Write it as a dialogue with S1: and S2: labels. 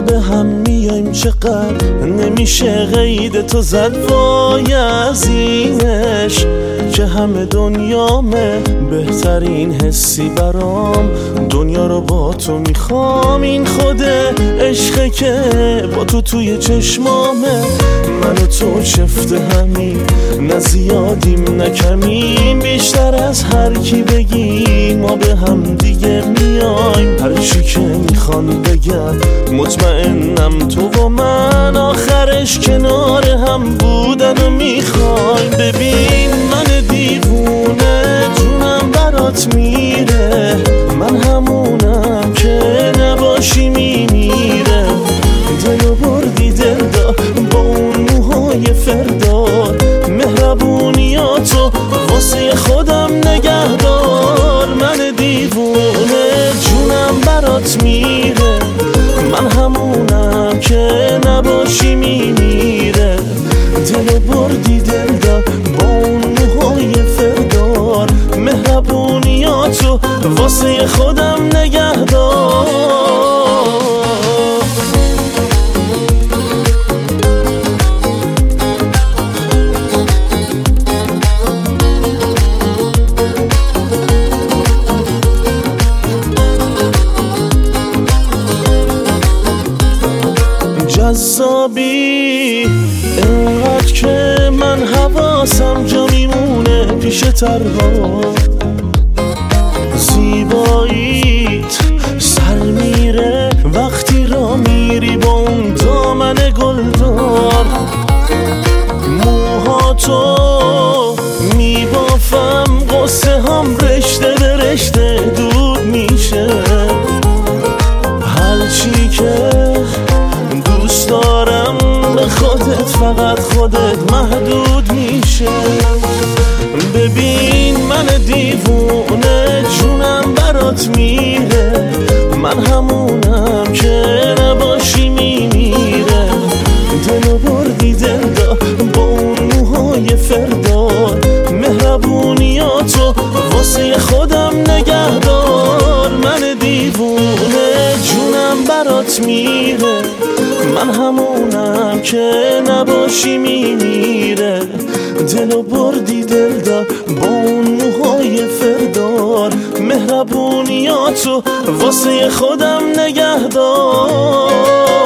S1: به هم میایم چقدر نمیشه قید تو زد وای عزیزش که همه دنیامه بهترین حسی برام دنیا رو با تو میخوام این خود عشقه که با تو توی چشمامه من و تو چفت همین نه زیادیم نه کمیم بیشتر از هر کی بگیم ما به هم دیگه میایم هر چی که میخوان بگن مطمئنم تو و من آخرش کنار هم بودن و میخوایم ببین من دیوونه جونم برات میره من همونم که نباشی میمیره دلو بردی دل دا با اون موهای فردار مهربونیاتو واسه خودم نگهدار من دیوونه جونم برات میره من همونم که نباشی میمیره دلو بردی دل دا با اون موهای فردار مهربونیاتو واسه خودم نگهدار جذابی اینقدر که من حواسم جا میمونه پیش ترها زیباییت سر میره وقتی را میری با اون دامن گلدار موهاتو میبافم قصه هم رشته به رشته دود میشه هرچی که دوست دارم به خودت فقط خودت محدود میشه ببین من دیوونه جونم برات میره من همونم که نباشی میمیره دلو بردی دل دا با اون موهای فردار مهربونیاتو واسه خودم نگهدار من دیوونه جونم برات میره من همونم که نباشی میمیره دلو بردی دل دا با اون موهای فردار مهربونیاتو واسه خودم نگهدار